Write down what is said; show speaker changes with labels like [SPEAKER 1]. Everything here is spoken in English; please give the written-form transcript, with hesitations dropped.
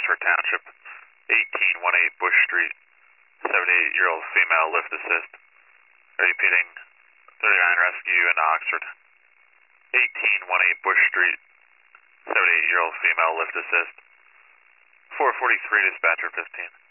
[SPEAKER 1] Oxford Township, 1818 Bush Street, 78-year-old female lift assist. Repeating, 39 rescue in Oxford, 1818 Bush Street, 78-year-old female lift assist. 443 dispatcher 15.